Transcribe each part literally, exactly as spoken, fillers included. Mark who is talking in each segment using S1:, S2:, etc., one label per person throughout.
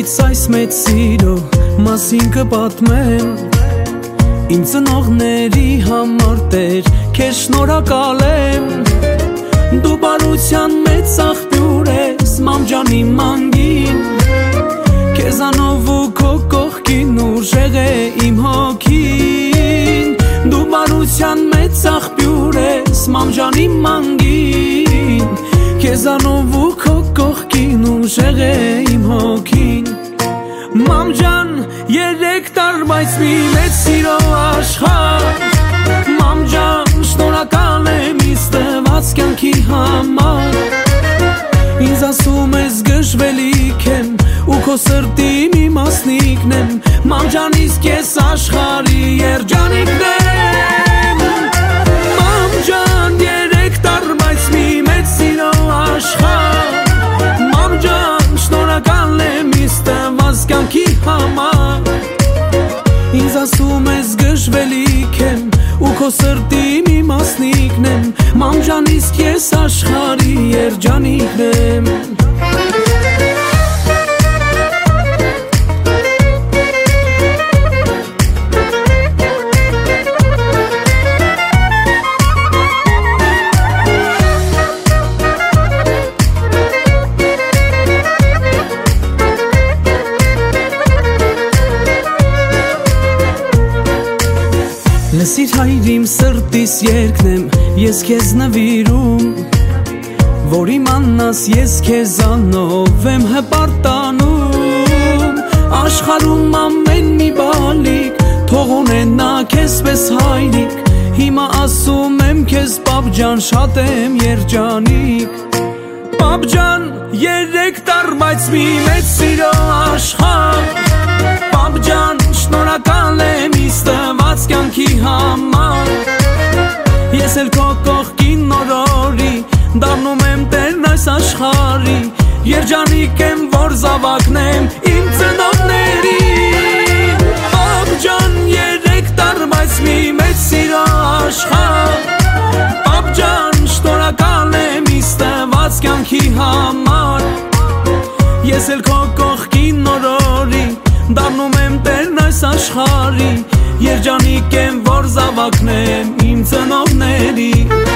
S1: Քեզնից այս մեծ սիրո մասին կպատմեմ Իմ ծնողների համար Տեր քեզ շնորհակալ եմ Դու բարության մեծ աղբյուր ես մամ ջանի մանգին Քեզանով ու քո կողքին ուժեղ է իմ հոգին Դու բարության մեծ աղբյուր ես մամ ջանի մանգին Քեզանով ու քո կողքին ուժեղ է իմ հոգին Մամ ջան, երեք տար, բայց մի մեծ սիրո աշխարհ Մամ ջան, շնորհակալ եմ ինձ տված կյանքի համար Ինձ ասում ես գժվելիք եմ ու քո սրտի մի մասնիկն եմ Մամ ջան, իսկ ես աշխարհի երջանիկն եմ Մամ ջան, երեք տար, բայց մի մեծ սիրո աշխարհ Մամ ջան, շնորհակալ եմ ինձ տված կյանքի համար Ինձ ասում ես գժվելիք եմ ու քո սրտի մի մասնիկն եմ Մամ ջան, իսկ ես աշխարհի երջանիկն եմ Լսիր հայր իմ սրտիս երկն եմ, ես քեզ նվիրում Որ իմանաս ես քեզանով եմ հպարտանում Աշխարհում ամեն մի բալիկ, թող ունենա քեզպես հայրիկ Հիմա ասում եմ քեզ պապ ջան, շատ եմ երջանիկ Պապ ջան, երեք տար, բայց մի մեծ սիրո աշխարհ Պապ ջան, շնորհակալ եմ ինձ տված կյանքի համար Ես էլ քո կողքին նորորի դառնում եմ Տերն այս աշխարհի Երջանիկ եմ, որ զավակնեմ իմ ծնողների Պապ ջան, երեք տար, բայց մի մեծ սիրո աշխարհ Պապ ջան, շնորհակալ եմ ինձ տված կյանքի համար Ես էլ քո կողքին նորորի դառնում եմ Տերն այս աշխարհի Երջանիկ եմ, որ զավակնեմ իմ ծնողների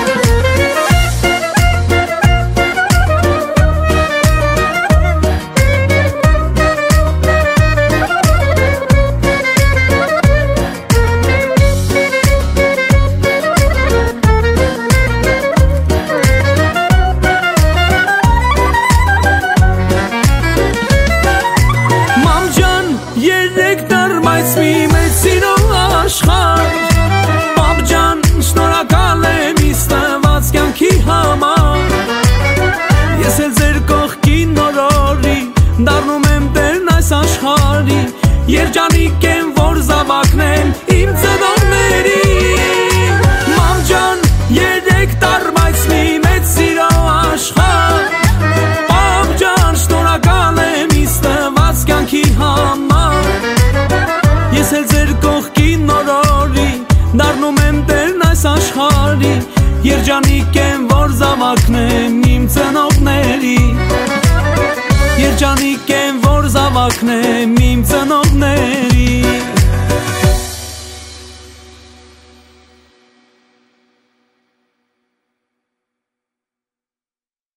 S1: Երեք տար, բայց մի մեծ սիրո աշխարհ Պապ ջան, շնորհակալ եմ ինձ տված կյանքի համար Ես էլ ձեր կողքին նորորի դառնում եմ Տերն այս աշխարհի Երջանիկ եմ, որ զավակնեմ իմ ծնողների Մամ ջան, երեք տար, բայց մի մեծ սիրո աշխարհ Պապ ջան, շնորհակալ եմ ինձ տված կյանքի համար Ես էլ ձեր կողքին նորորի դառնում եմ Տերն այս աշխարհի Երջանիկ եմ, որ զավակնեմ իմ ծնողների Երջանիկ եմ, որ զավակնեմ իմ ծնողների